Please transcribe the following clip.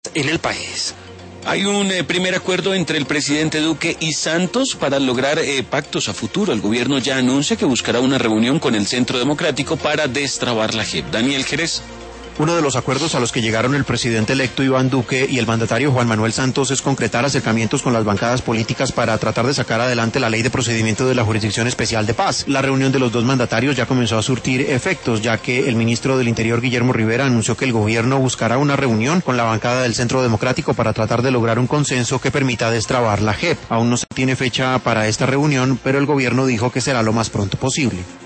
en el país. Hay un primer acuerdo entre el presidente Duque y Santos para lograr pactos a futuro. El gobierno ya anuncia que buscará una reunión con el Centro Democrático para destrabar la JEP. Daniel Jerez. Uno de los acuerdos a los que llegaron el presidente electo Iván Duque y el mandatario Juan Manuel Santos es concretar acercamientos con las bancadas políticas para tratar de sacar adelante la ley de procedimiento de la Jurisdicción Especial de Paz. La reunión de los dos mandatarios ya comenzó a surtir efectos, ya que el ministro del Interior, Guillermo Rivera, anunció que el gobierno buscará una reunión con la bancada del Centro Democrático para tratar de lograr un consenso que permita destrabar la JEP. Aún no se tiene fecha para esta reunión, pero el gobierno dijo que será lo más pronto posible.